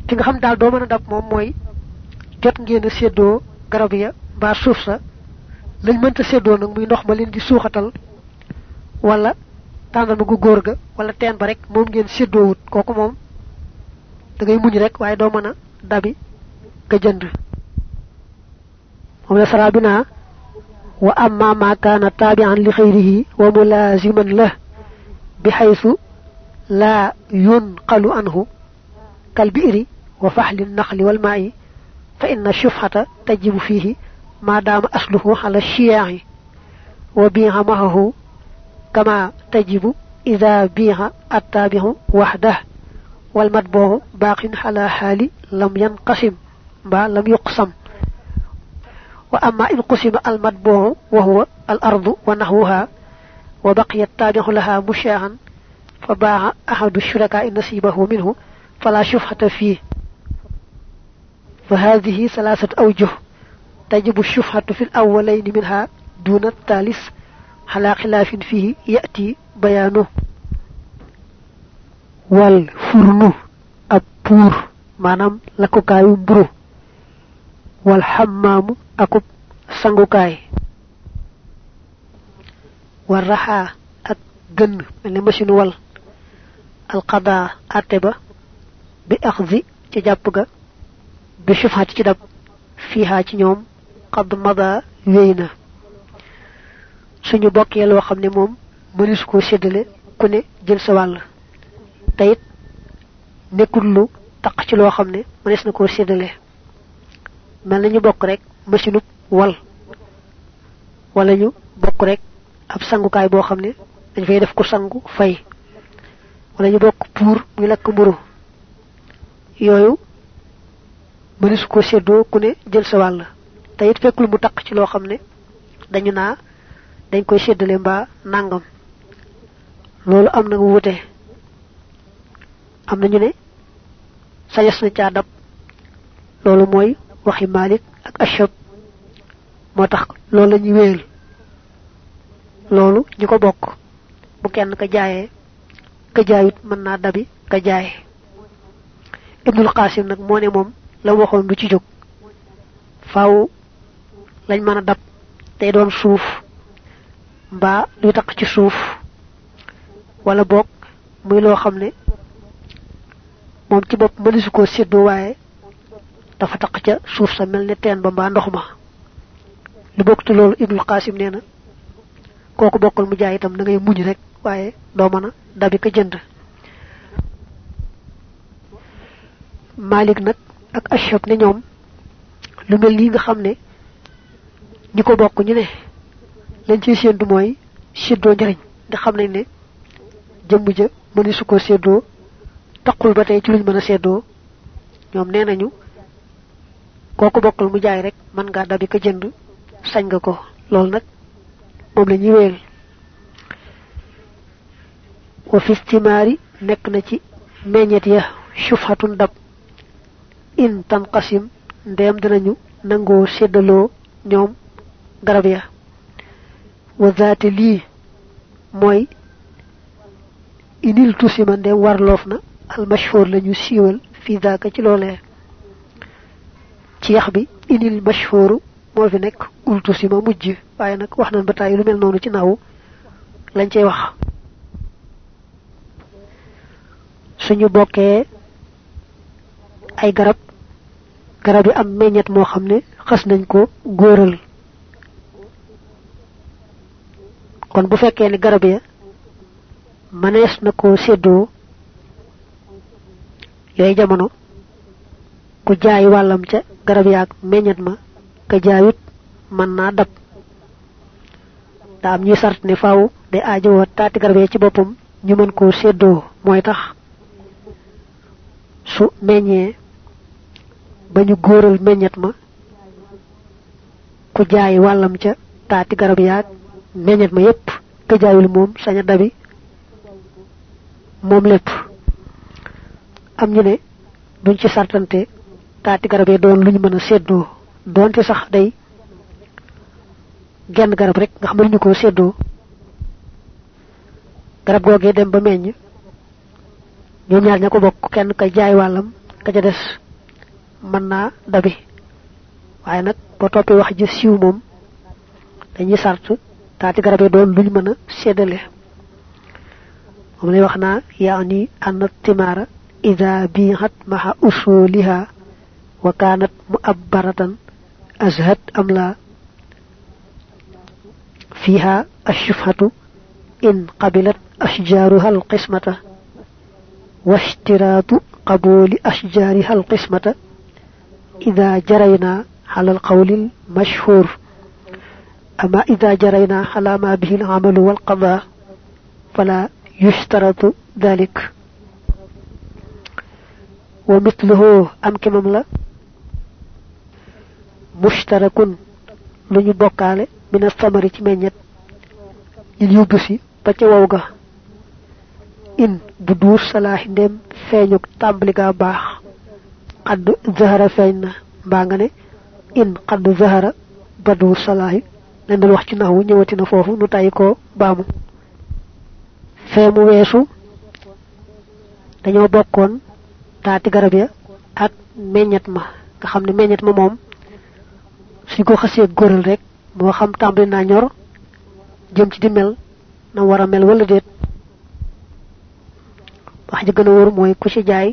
fi nga xam daal doo mën a dab moom mooy jot ngeen a séddoo garab ya mbaa suuf sa lañ mënta séddoo nag muy ndox ma leen di suuxatal wala tàndama gu góor ga wala teen ba rek moom ngeen séddoo wut kooku moom da ngay muñ rek waaye doo mën a dabi ka jënd moom la sarabina wa amma ma kana tabi'an li khayrihi wa mulaziman lah bihaythu la yunqalu anhu kal bi'ri wa fahli an-nakhli wal ma'i fa inna shufhata tajibu fihi ma dama asluhu ala shiya'i wa biha mahu kama tajibu idha biha at-tabi'u wahdah wal matbu'u baqin ala hali lam yanqasim ba lam yuqsam wa amma in qusima al matbu'u wa huwa al ardu wa nahwaha wa baqiya at-tabi'u laha mushahan fa ba'a ahadu shuraka'i nasibahu minhu fala shufhata fihi فهذه ثلاثة أوجه تجب الشفعة في الأولين منها دون الثالث على خلاف فيه يأتي بيانه والفرن أبور مانام لكوكاي برو والحمام أكب سانغوكاي والرحى أجن من مشين وال القضاء أتبا بأخذ تجابك بشفعة ci dab fiha ci ñoom qad mada weyna suñu bokké lo xamné mom mënis ko sédélé ku né jël sa wal tayit nekul lu tak ci lo xamné mënis na ko sédélé mel nañu bokk rek machine wal wala ñu bokk rek ab sangukaay bo xamné dañ fay def ko sangu fay wala ñu bokk pour muy lak mburu yoyu mënis ko séddo ku ne jël sa wàll te it fekkul mu taq ci loo xam ne dañu naa dañ koy séddale mbaa nangam loolu am na wute am nañu ne sayes na caa dab loolu mooy waxi Malik ak Ashab moo tax loolu la ñuy wéyal loolu ñi ko bokk bu kenn ka jaayee ka jaayut mën naa dabi ka jaaye Ibnul Qasim nag moo ne moom la waxon du ci jog faaw lañ mëna dab tay doon suuf mba luy tak ci suuf wala bok muy lo xamne mom ci bop mënisu ko séddo waye dafa tak ca suuf sa melni teen ba mba ndox ma lu bok tu lolu Ibnul Qasim neena koku bokul mu jaay itam da ngay muñ rek waye do mëna dabi ka jënd Malik nak ak Ashab ne ñoom lu mel li nga xamne ñiko bokku ñu ne lañ ci séentu mooy séddoo njariñ di xam nañ ne jëmm ja mëni su ko séddoo taqul ba tey ci luñ mën a séddoo ñoom nee nañu kooku bokkal mu jaay rek man ngaa dabi ko jënd sañ nga ko loolu nag moom la ñuy wéyal wa fi istimaari nekk na ci meññet ya shufhatun dab in tanqasim ndem dinañu nango séddaloo ñoom garab ya wa zaati lii mooy inil tusima ndem warloof na al mashhur lañu siiwal fi daaka ci loolee ci yax bi inil mashhuru moo fi nekk ul tusima mujj waaye nag wax nañ ba tàyyi lu mel noonu ci naaw lañ cey wax suñu bokkee ay garab yi am meññet moo xam ne xas nañ ko góoral kon bu fekkee ni garab ya manees na ko séddoo yooyu jamono ku jaay wàllam ca garab yaak meññet ma ka jaayut mën naa dab daa am ñuy sart ne faaw day aajowoo taati garab ya ci boppam ñu mën koo séddoo mooy tax su meññee bañu góoral meññet ma ku jaay wàllam ca taati garab yaak meññet ma yépp ka jaayul moom saña dabi moom lépp am ñu ne duñ ci sartante taati garab yi doon luñu mën a séddoo doonte sax day genn garab rek nga xam ñu ko séddoo garab googee dem ba meññ ñoom ñaar ña ko bokk kenn ka jaay wàllam ka ca des mën naa dabi waaye nag boo toppee wax ji siiw moom dañuy sart taati garab yi doon luñ mën a séddale moom lay wax naa yaani anna timaara ida bihat maha usuliha wa kanat mu'abbaratan azhat am la fiha ashfatu in qabilat ashjaruha alqismata واشتراط قبول أشجارها القسمة إذا جرينا على القول المشهور أما إذا جرينا على ما به العمل والقضاء فلا يشترط ذلك ومثله أم كمملا مشترك لن يبقى من الثمرة منيت يليوبسي بچووغا in bu dur salah ndem feñuk tambali ga bax qad zahara feñna ba nga ne in qad zahara badu salah len dal wax ci naxu ñewati na fofu nu tay ko baamu femu wessu dañoo bokkon taati garab ya ak meññat ma nga xamne meññat ma mom su ko xasse goral rek mo xam tambali na ñor jëm ci di mel na wara mel wala deet wax ji gëna wër moy ku ci jaay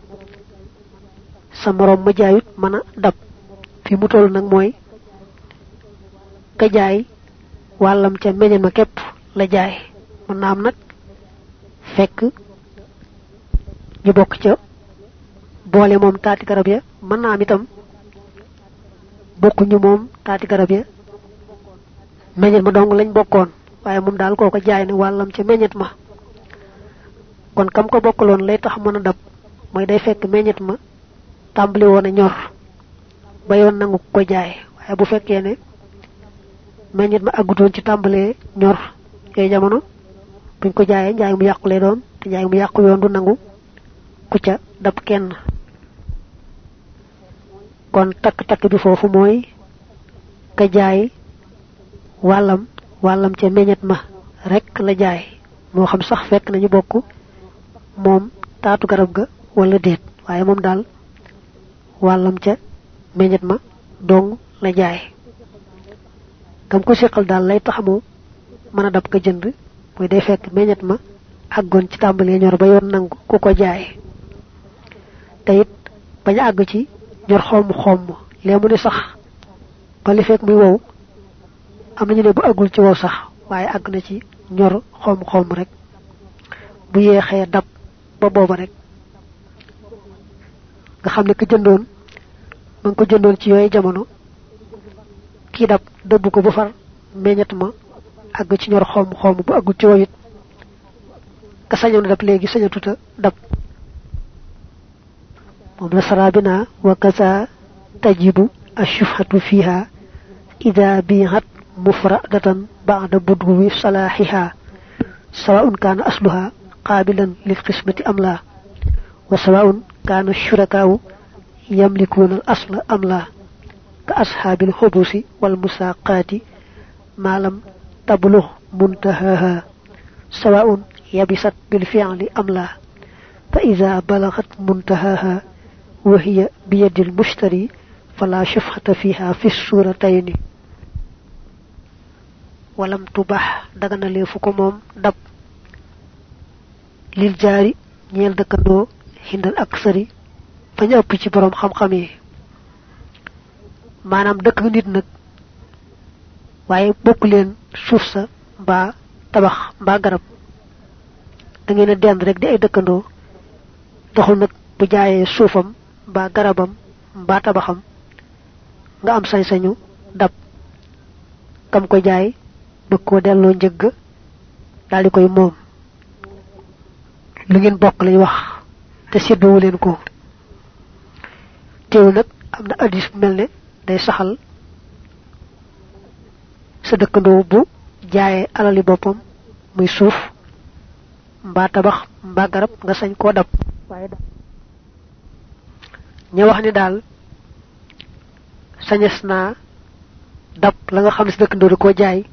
sa morom ma jaayut mëna dab fi mu toll nak moy ka jaay walam ca meñen ma képp la jaay mën na am nak fekk ñu bokk ca boole moom taati garab ya mën na am itam bokku ñu moom taati garab ya meñen ma dong lañ bokkoon waaye moom daal kooko jaay ne walam ca meñet ma kon kam ko bokkaloon lay tax mën a dab mooy day fekk meññet ma tàmbali woon a ñor ba yoon nangu ko jaay waaye bu fekkee ne meññet ma àggutoon ci tàmbalee ñor yooyu jamono buñ ko jaayee njaay mu yàqu lay doon te njaay mu yàqu yoon du nangu ku ca dab kenn kon takk-takk bi foofu mooy ka jaay wàllam ca meññet ma rek la jaay moo xam sax fekk nañu bokk mom taatu garab ga wala deet waye mom dal walam ca meñet ma dong la jaay kam ko sekkal dal lay taxamu mëna dab ka jënd moy day fekk meñet ma aggon ci tambalé ñor ba yoon nangu ku ko jaay tayit baña ag ci ñor xom lému ni sax ba li fekk muy wow am nañu ne bu agul ci wow sax waye ag na ci ñor xom rek bu yexé dab ba boba rek nga xamne ko jëndoon man ko jëndoon ci yoy jamono ki dab debbu ko bu far meñat ma ag ci ñor xom bu agul ci woyit ka sañoon dab legi sañatuta dab mom la sarabina wa kaza tajibu ashfatu fiha idha bihat mufradatan ba'da budwi salahiha سواء كان أصلها قابلا للقسمة أم لا وسواء كان الشركاء يملكون الأصل أم لا كأصحاب الحبوس والمساقات ما لم تبلغ منتهاها سواء يبست بالفعل أم لا فإذا بلغت منتهاها وهي بيد المشتري فلا شفعة فيها في الصورتين ولم تباح دغنا لي فوكو موم داب lil jari ñeel dekkando hindal aksari fañu upp ci borom xam xamé manam dekk nit nak waye bokku len suuf sa ba tabax ba garab da ngay na dend rek di ay dekkando taxul nak bu jaayé suufam ba garabam ba tabaxam nga am sañ sañu dab kam ko jaay bëgg ko delloo njëgg daal di koy moom lu ngeen bokk lay wax te séddoo leen ko teew nag am na hadis bu mel ne day saxal sa dëkkandoo bu jaayee alali boppam muy suuf mbaa tabax mbaa garab nga sañ koo dab waaye ña wax ni daal sañes naa dab la nga xam ne si dëkkandoo da koo jaay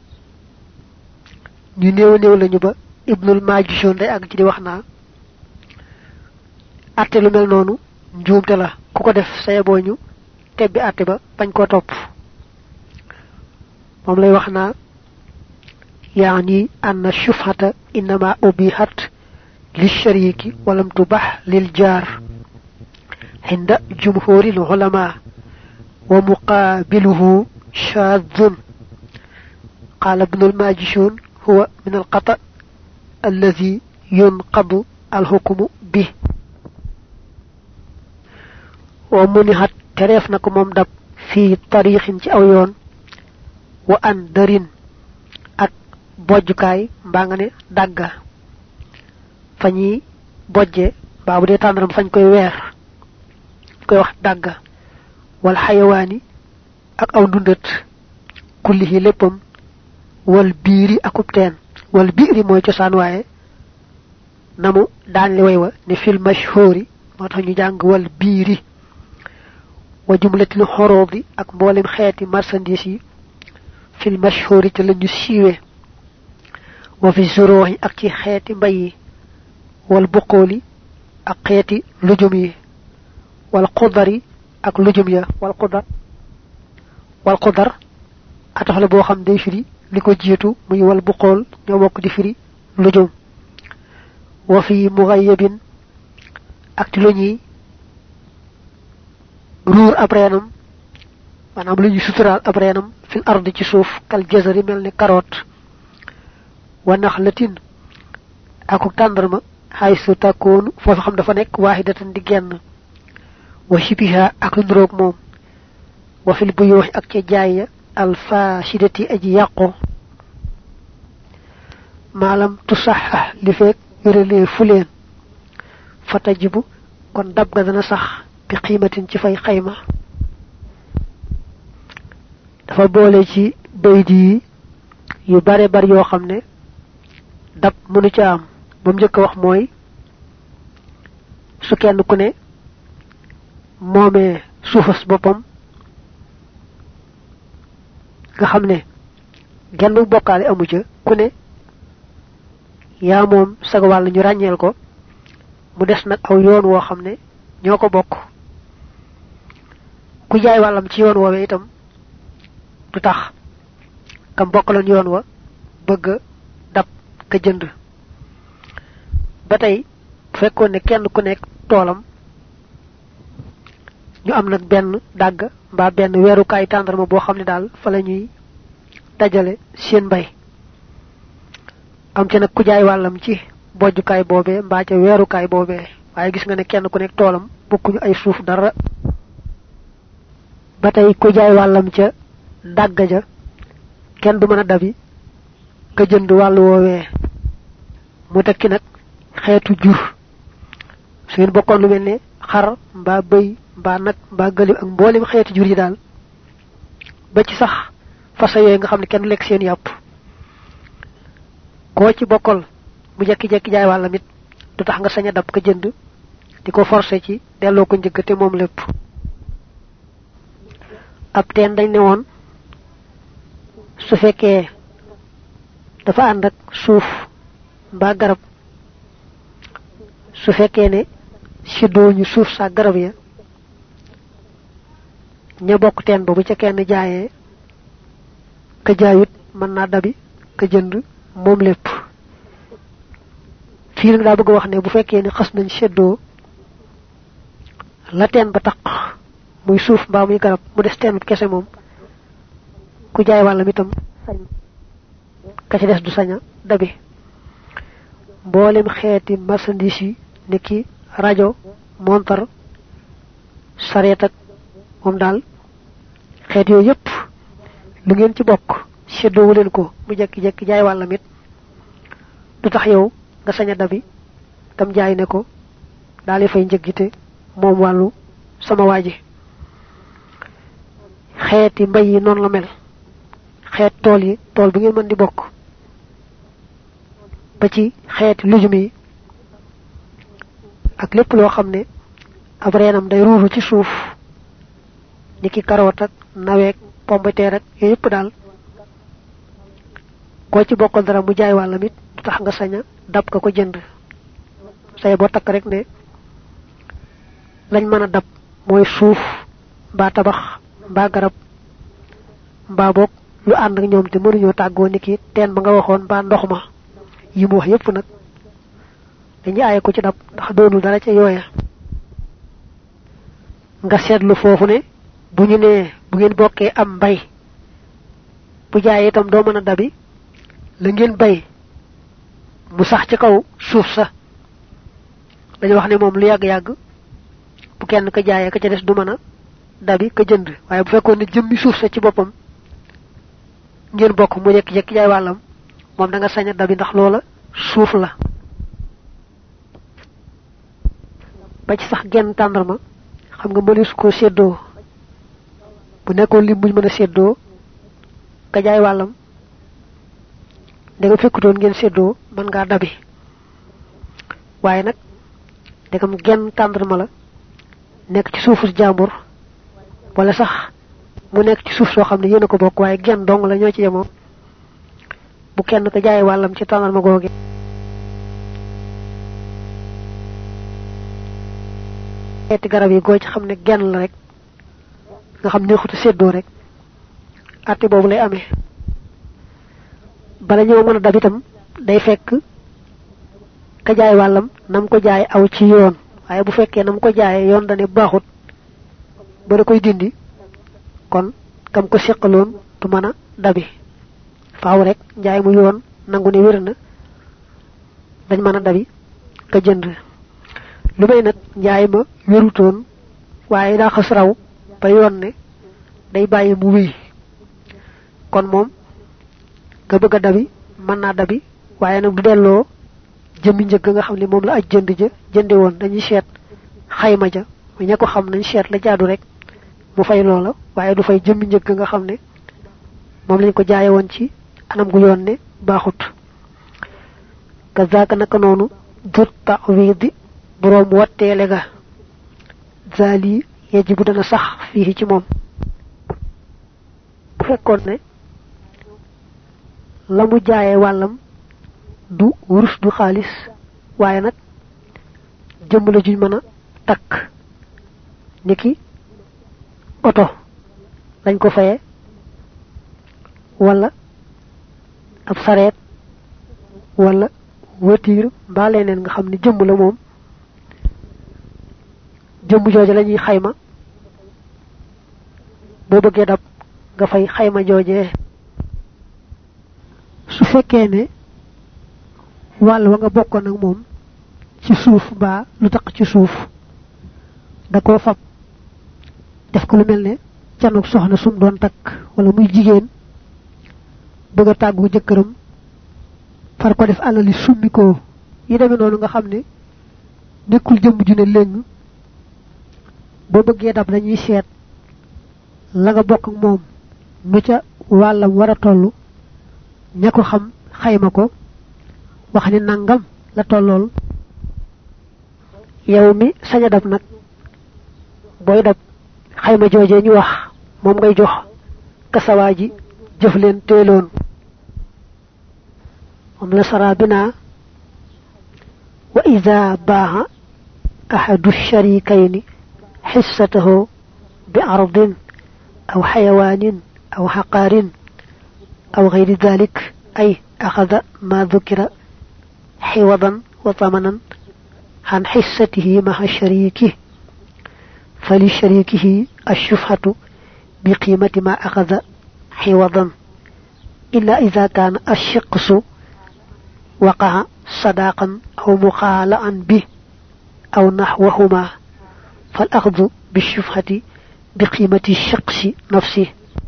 ñu néew lañu ba ibnul majishon day ag ci di wax naa atte lu mel noonu njuumte la ku ko def saye boñu tebbi àtte ba bañ ko topp moom lay wax naa يعني أن الشفعة إنما أبيحت للشريك ولم تبح للجار عند جمهور العلماء ومقابله شاذ. قال ابن الماجشون هو من القطع الذي ينقض الحكم به. ومنحت تريفنك ممدب في طريق أويون وأندرين bojjukaay mbaa nga ne dagga fañi bojje baa bu dee tàndaram fañ koy weer koy wax dagga wal xayawaani ak aw ndundat kullihi léppam wal biiri akub teen wal biiri mooy cosaan waaye namu daan li way wa ne fil mashhuri moo tax ñu jàng wal biiri wa jumlatil xoroodi ak mboolem xeeti marchandise yi fil mashhuri te lañu siiwee وفي الزروع أكي خيتي مبي والبقول أقيتي لجمي والقدر أك لجمي والقدر أتخلى بو خم دي فري لكو جيتو مي والبقول ñoo bokk di firi lujum وفي مغيب أك لوني رور أبرينم manam luñu sutural abrenam fil ardi ci suuf kal jazari melni carotte wa nakhlatin aku tandarma haythu takun fofu xam dafa nek wahidatan di genn wa shibiha ak ndrok mom wa fil buyuh ak ci jaaya al fashidati aji yaqo malam tusahhah li fek yurele fulen fatajibu kon dab ga dana sax bi qimatin ci fay xayma dafa boole ci baydi yu bare bare yo xamne dab mënu ci am bam jëk wax moy su kenn ku ne momé suufas bopam nga xamne genn bokkaale amu ci ku ne ya mom saga wal ñu ragnel ko mu dess nak aw yoon wo xamne ñoko bokk ku jaay walam ci yoon wowe itam du tax kam bokkaloon yoon wa bëgg dab ka jënd batay fekkone ne kenn ku nekk toolam ñu am nak benn dagg mbaa benn weerukaay tàndarma boo xam ne daal fa la ñuy dajale seen mbay am ci nag ku jaay wàllam ci bojjukaay boobee mbaa ca weerukaay boobee waaye gis nga ne kenn ku nekk toolam bokkuñu ay suuf dara batay ku jaay wàllam ca dagga ja kenn du mëna dabi ka jënd walu wowe mu tekki nak xéetu jur su ngeen bokkon lu melni xar mba bëy mba nak mba gëlim ak mbolim xéetu jur yi daal ba ci sax fasa yoy nga xamni kenn lek seen yapp ko ci bokkol bu jekki jekki jaay wala mit du tax nga saña dab ka jënd diko forcer ci delo ko njëgëte mom lepp ab teen dañ ne woon su fekkee dafa ànd ak suuf mbaa garab su fekkee ne si dooñu suuf sa garab ya ña bokk teen ba bu ca kenn jaayee ka jaayut mën naa dabi ka jënd moom lépp fii nag daa bëgg wax ne bu fekkee ne xas nañ seddoo la teen ba taq muy suuf mbaa muy garab mu des teen kese moom ku jaay wàllam itam sañ ka ci des du saña dabi mboolem xeeti marchandise yi niki rajo montar sareet ak moom daal xeet yooyu yépp lu ngeen ci bokk seddoowu leen ko mu jekki-jekki jaay wàllam it du tax yow nga saña dabi tam jaay ne ko daal fay njëggite moom wàllu sama waaji xeeti mbay yi noonu la mel xeet tool yi tool bi ngeen mën di bokk ba ci xeeti lujum yi ak lépp loo xam ne ab reenam day ruuru ci suuf niki karoot ak naweek pombeteer ak yooyu yëpp daal koo ci bokkal dara mu jaay wàllam it du tax nga saña dab ka ko jënd say boo takk rek ne lañ mëna dab moy suuf ba tabax ba garab ba bok lu and ak ñoom te mënu ñoo taggo niki teen ba nga waxon ba ndox ma yi mu wax yépp nak dañu ay ko ci dab ndax doonul dara ci yoya nga sétlu fofu ne buñu né bu ngeen bokké am bay bu jaay itam do mëna dabi la ngeen bay mu sax ci kaw suuf sa dañu wax ne mom lu yag yag bu kenn ka jaay ka ca dess du mëna dabi ka jënd waye bu fekkone ne jëmmi suuf sa ci bopam ngeen bokk mu jek jek jaay walam mom da nga saña dabi ndax loola suuf la ba ci sax genn tandarma xam nga mënees ko séddoo bu nekkoon lim buñ mën a séddoo ka jaay wàllam da nga fekkutoon ngeen séddoo mën ngaa dabi waaye nag dagam genn tàndarma la nekk ci suufu jàmbur wala sax mu nekk ci suuf soo xam ne yéen a ko bokk waaye genn dong la ñoo ci yemoo bu kenn ka jaay wàllam ci tàndarma googe xeeti garab yi goo ci xam ne genn la rek nga xam ne xutu séddoo rek àtte boobu lay amee bala ñoo mën a dab itam day fekk ka jaay wàllam nam ko jaay aw ci yoon waaye bu fekkee nam ko jaayee yoon dane baaxut ba da koy dindi kon kam ko seqaloon du mën a dabi faaw rek njaay mu yoon nangu ne wér na dañ mën a dabi ka jënd lu may nag njaay ma wérutoon waaye daa xas raw ba yoon ne day bàyyi mu wéy kon moom nga bëgg a dabi mën naa dabi waaye nag du delloo jëmmi njëgg nga xam ne moom la aj jënd ja jënde woon dañuy seet xayma ja mu ña ko xam nañ seet la jaadu rek mu fay loola waaye du fay jëmmi njëgg nga xam ne moom lañ ko jaaye woon ci anam gu yoon ne baaxut kazaka naka noonu dur ta'widi borom watteele ga zali yajibu dana sax fii ci moom bu fekkoon ne la mu jaayee wàllam du wurus du xaalis waaye nag jëmm la juñ mën a takk niki oto lañ ko faye wala ab sareet wala voiture mbaa leneen nga xam ne jëmm la moom jëmm jooje lañuy xayma boo bëggee dab nga fay xayma joojee su fekkee ne wàll wa nga bokkoon ak moom ci suuf ba lu taq ci suuf da koo fab def ko lu mel ne canuk soxna sum doon takk wala muy jigéen bëgg a tàggu jëkkëram far ko def alali summi ko yi demee noonu nga xam ne nekkul jëmm ju ne léng boo bëggee dab dañuy seet la nga bokk ak moom nu ca wàllam war a toll ña ko xam xayma ko wax ni nangam la tollool yow mi saña dab nag booy dab xayma joojee ñu wax moom ngay jox kasawaa ji jëf leen teeloon moom la sara bina wa ida baaxa ahadu sharikayni xissatahu bi ardin aw xayawaanin aw xaqaarin aw gayri dalik ay axada ma dukira حوضا وثمنا عن حصته مع شريكه فلشريكه الشفعة بقيمة ما أخذ حوضا إلا إذا كان الشقص وقع صداقا أو مخالعا به أو نحوهما فالأخذ بالشفعة بقيمة الشقص نفسه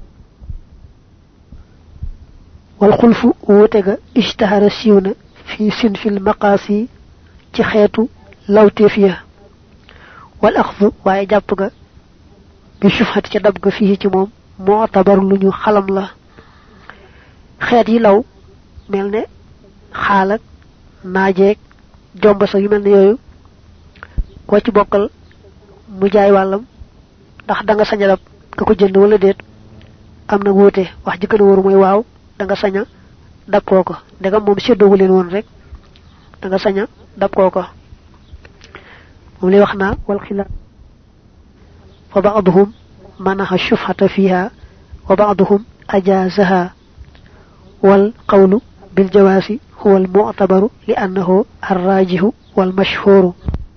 والخلف وتغ اشتهر سيونا في سنف المقاسي ci xeetu lawtefiya wal axdu waaye jàpp ga bi shufhati ca dab ga fii ci moom moo tabar lu ñu xalam la xeet yi law mel ne xaalak naajeeg jombasa yu mel ne yooyu koo ci bokkal mu jaay wàllam ndax da nga saña dab ka ko jënd wala déet am na wuute wax ji gën a wóoru mooy waaw da nga saña dab kooko ndegam moom séddoowu leen woon rek da nga saña dab kooko moom lay wax naa wal xilaaf wa ba'dhum manaha shufhata fiha wa ba'dhum ajazaha wal qawlu bil jawasi huwa al mu'tabaru li annahu ar-rajihu wal mashhuru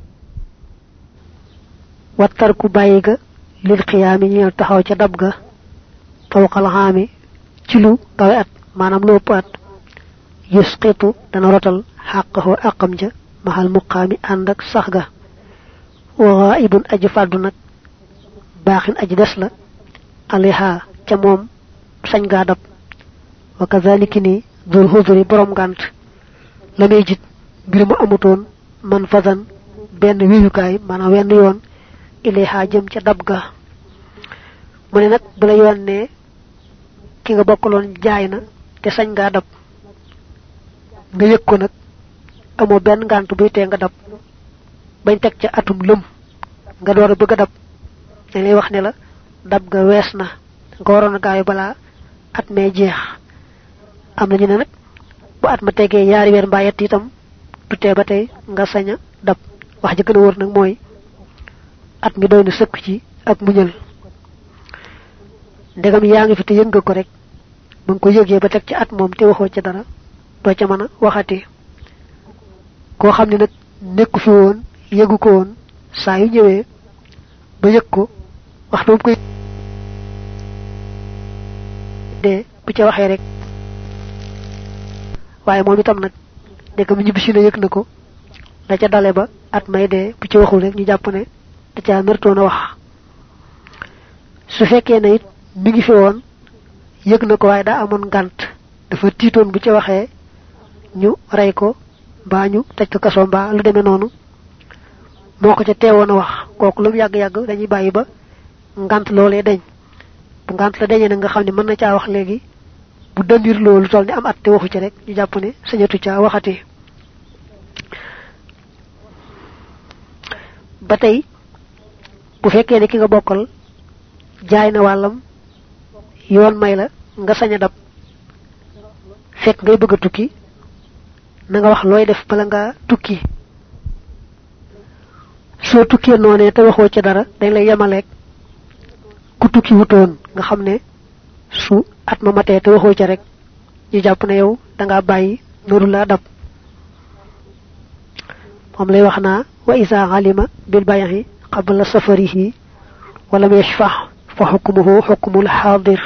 wa tarku bayiga lil qiyami ñeel taxaw ca dab ga fawqal haami ci lu kawe at manam lu ëpp at yusqitu dana rotal haqqahu aqam ja mahal muqami andak sax ga wa ghaibun aji faddu nak baaxin aji des la aliha ca moom sañ gaa dab wa kazaliki ni dul huzuri borom gant la may jit mbir mu amutoon man fasan benn wiyukaay maanaam wenn yoon ilayha jëm ca dab ga mu ne nag bu la yoon ne ki nga bokkaloon jaay na te sañ gaa dab nga yëg ko nag amoo benn ngant buy tee nga dab bañ teg ca atum lëm nga door a bëgg a dab dañ lay wax ne la dab ga wees na nga waroon a gaayu balaa at mee jeex am nañu ne nag bu at ma tegee yaari weer mbaa yett itam du tee ba tey nga sañ a dab wax ji gën a wër nag mooy at mi doy na sëkk ci ak muñal ndegam yaa ngi fi te yëg nga ko rek ba nga ko yëgee ba teg ci at moom te waxoo ca dara doo ca mën a waxati koo xam ne nag nekku fi woon yëgu ko woon saa yu ñëwee ba yëg ko waxtu mu koy dee bu ca waxee rek waaye moom itam nag nekk mu ñibbisi na yëg na ko da ca dale ba at may dee bu ci waxul rek ñu jàpp ne da ca mertoon a wax su fekkee ne it mi ngi fi woon yëg na ko waaye daa amoon ngànt dafa tiitoon bu ci waxee ñu rey ko mbaa ñu tëj ko kaso mbaa lu demee noonu moo ko ca teewoon a wax kooku lu mu yàgg-yàgg dañuy bàyyi ba ngànt loolee dañ bu ngànt la dañee nag nga xam ne mën na caa wax léegi bu dëndir loolu toll ni am at te waxu ci rek ñu jàpp ne sañatu caa waxati ba tey bu fekkee ne ki nga bokkal jaay na wàllam yoon may la nga sañ a dab fekk ngay bëgg a tukki na nga wax looy def bala nga tukki soo tukkee noonee te waxoo ci dara dañ lay yemaleeg ku tukki wutoon nga xam ne su at ma matee te waxoo ci rek ñu jàpp ne yow da ngaa bàyyi noru laa dab moom lay wax naa wa isa alima bil bayahi qabla safarihi wala yashfah fa hukmuhu hukmul hadir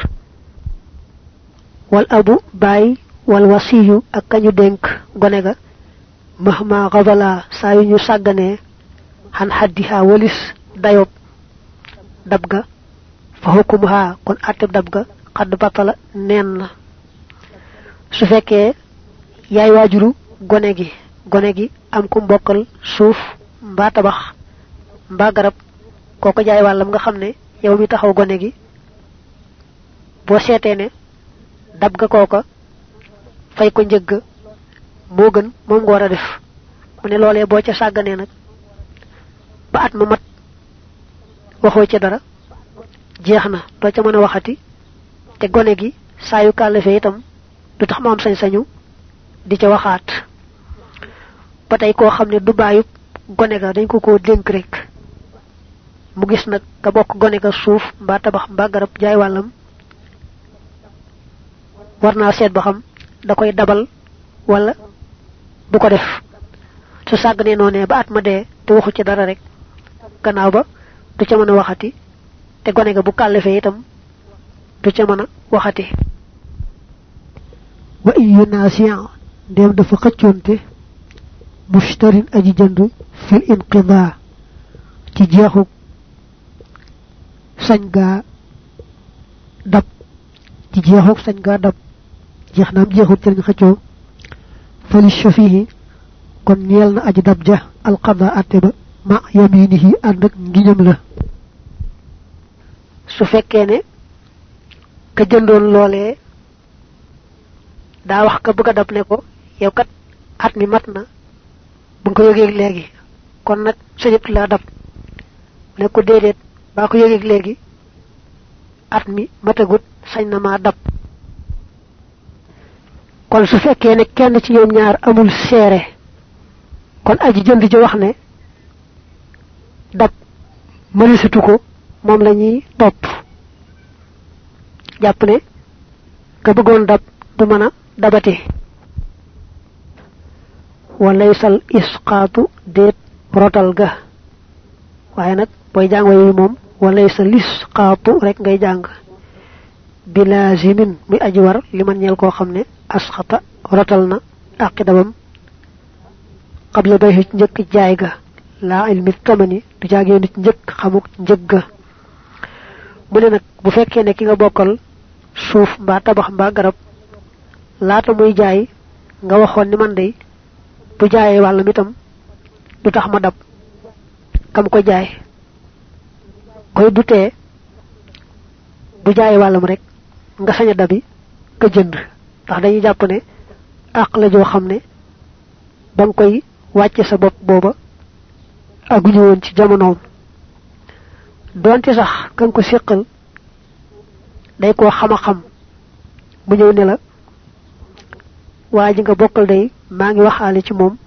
wal abu bay wal wasiyu ak kañu denk gone ga mahma ghabala saa yu ñu sàgganee han haddiha walis dayob dab ga fa hukmuha kon atteb dab ga xadd batala neen na su fekkee yaay waajuru gone gi am ku mbokkal suuf mbaa tabax mbaa garab kooko jaay wàllam nga xam ne yow mi taxaw gone gi boo seetee ne dab ga kooka fay ko njëgg moo gën moom nga war a def mu ne loolee boo ca sàgganee nag ba at ma mat waxoo ca dara jeex na doo ca mën a waxati te gone gi saa yu kàllafee itam du tax ma am sañ-sañu di ca waxaat ba tey koo xam ne du bàyyub gone ga dañ ko dénk rek mu gis nag ka bokk gone ga suuf mbaa tabax mbaa garab jaay wàllam war naa seet ba xam da koy dabal wala du ko def su sàgganee noonee ba at ma dee te waxu ci dara rek gannaaw ba du ca mën a waxati te gone ga bu kàllafee itam du ca mën a waxati wa iyu nasiyan ndem dafa xëccoonte mushtarin aji jënd fil inqida ci jeexu sañ gaa dab ci jeexu sañ gaa dab jeex naam jeexut ci lañ xëccoo fali shafihi kon ñeel na aji dab ja alqada atte ba ma yaminihi ànd ak ngiñam la su fekkee ne ka jëndoon loolee daa wax ka bëgg a dab ne ko yow kat at mi mat na bu nga ko yëgeeg léegi kon nag sañatu laa dab ne ko déedéet baa ko yëgeeg léegi at mi matagut sañ na maa dab kon su fekkee ne kenn ci ñoom ñaar amul seere kon aji jënd ji wax ne dab mënisatu ko mom lañuy top japp ne ka bëggoon dab du mëna dabati walaysal isqatu det rotal ga waye nak boy jang way mom walaysal isqatu rek ngay jang bilazimin mi aji war liman ñel ko xamne asxata rotal na aqidabam qabla bay ñeuk jaay ga la ilmi tamani du jaage nit ñeuk xamuk ñeug mu ne nak bu fekke ne ki nga bokkal suuf ba tabax ba garab laata muy jaay nga waxon ni man day bu jaayé walu mitam du tax ma dab kam ko jaay koy duté bu jaayé walam rek nga saña dabi ka jënd tax dañuy japp ne ak la jo xamne bang koy wacce sa bop boba aguñu won ci jamono donte sax kan ko sekkal day ko xama xam bu ñew ne la waji nga bokkal day ma ngi waxale ci mom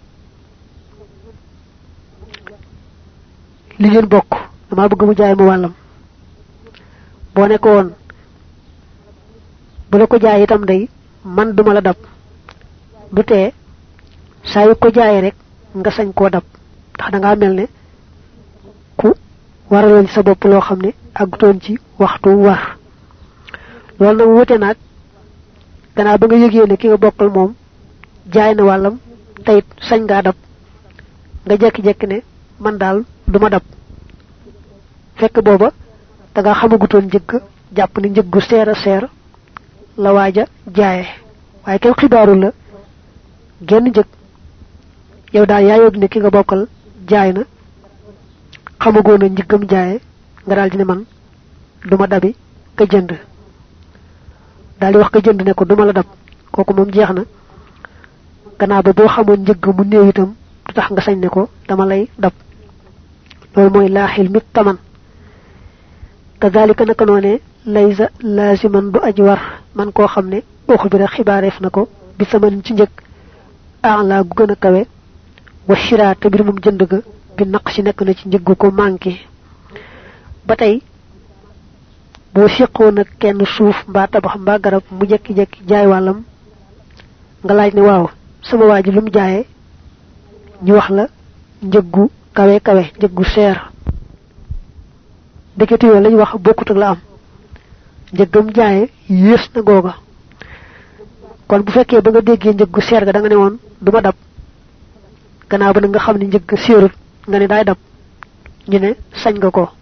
li ngeen bokk dama bëgg mu jaay mu walam bo ne ko won bu la ko jaay itam day man duma la dab du té say ko jaay rek nga sañ ko dab tax da nga melne ku waraloon sa bop lo xamne agutoon ci waxtu war loolu nag wute naag gannaaw ba nga yëgee ne ki nga bokkal moom jaay na wàllam tayit sañ ngaa dab nga jekki-jekki ne man daal duma dab fekk booba da nga xamagutoon njëgg jàpp ni njëggu seer a seer la waaja jaaye waaye kenn xibaaru la genn njëg yow daal yaa yóg ne ki nga bokkal jaay na xamagoon na njëggam jaaye nga daal di ne man duma dabi ka jënd dal di wax ka jënd ne ko duma la dab koku mom jeexna gannaaw ba bo xamoon njëgg mu néew itam du tax nga sañ ne ko dama lay dab loolu mooy laaxil mit taman kadhalika naka noone laysa laziman du aji war man koo xam ne uxbira xibaareef na ko bi saman ci njëg ala gu gën a kawe wa shira te bir mum jënd ga bi naqsi nekk na ci njëggu ko manqué ba tey bo seqoon ak kenn suuf mbaa tabax mbaa garab mu jekki-jekki jaay wàllam nga laaj ne waaw sama waaji lu mu jaayee ñu wax la njëggu kawe kawe njëggu seer deketi yo lañ wax bokkut ak la am njëggam jaayee yées na googa kon bu fekkee ba nga déggee njëggu seer ga da nga ne woon duma dab gannaaw ba nga xam ne njëgg seerut nga ne daay dab ñu ne sañ nga ko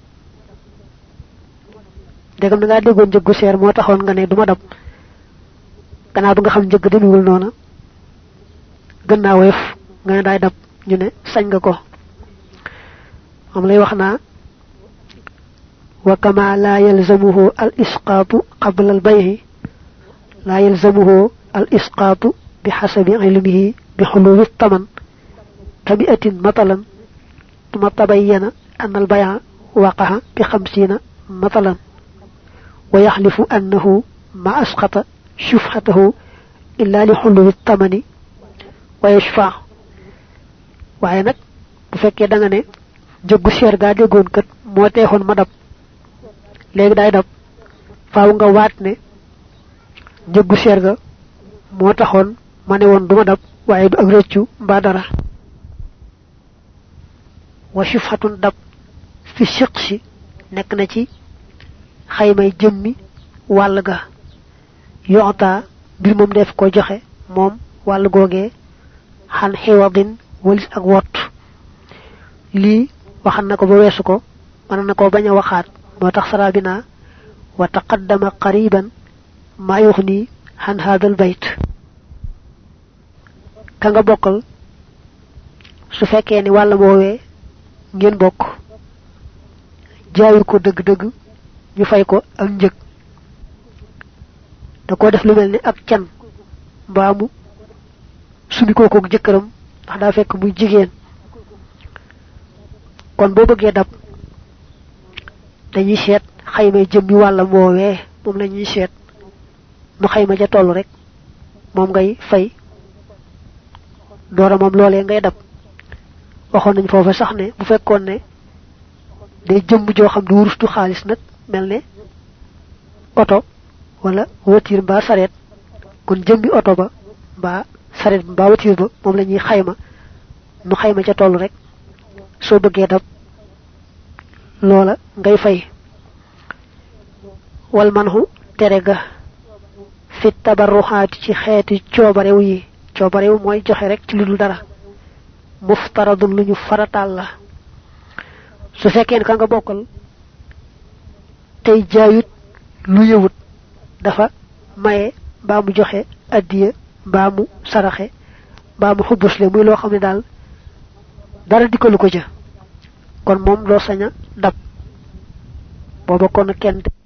degam da nga déggoon njëggu seer moo taxoon nga ne duma dab gannaaw ba nga xam njëgg demewul noona gannaaw weef nga ne daay dab ñu ne sañ nga ko am lay wax naa wa kama la yalzamuhu al isqatu qabla al bay'i la yalzamuhu al isqatu bi hasabi ilmihi bi hulul taman tabi'atin matalan ثم تبين أن البيع وقع ب50 مثلا ويحلف أنه ما أسقط شفعته إلا لحلول الثمن ويشفع وعينك بفكي داغني جوغ شير غا ديغون كات مو تيخون ما داب لégui day dab faaw nga waat ne jëggu seer ga moo taxoon ma ne woon duma dab waaye du ak rëccu mbaa dara wa shifhatun dab fi shiqsi nekk na ci xaymay jëmmi wàll ga yoota bir moom def ko joxe moom wàll googee xan xiwadin walis ak wott lii waxan na ko ba weesu ko mën na ko bañ a waxaat motax sarabina wa taqaddama qariban ma yukhni han hadha albayt ka nga bokkal su fekkee ni wàll woowee ngeen bokk jaayul ko dëgg-dëgg ñu fay ko ak njëg da ko def lu mel ni ak can mbaamu sumi ko ak jëkkëram ndax daa fekk muy jigéen kon boo bëggee dab dañuy seet xayma jëmmi wàllam woowee moom la ñuy seet nu xayma ja toll rek moom ngay fay doora moom loolee ngay dab waxoon nañ foofa sax ne bu fekkoon ne day jëm jo xam du wurus du xaalis nag mel auto wala voiture ba saret kon jëmbi auto ba ba saret ba voiture ba mom lañuy xayma nu xayma ca tollu rek so bëggee dab loola ngay fay wal manhu tere ga fi tabarruhat ci xeeti coobarew yi coobarew mooy joxe rek ci ludul dara muftaradun luñu faratal la su fekkee ka nga bokkal tey jaayut lu yewut dafa maye ba mu joxe adiya ba mu saraxe ba mu xubusle muy lo xamni dal dara dikalu ko ja kon mom lo saña dab boba kon kenn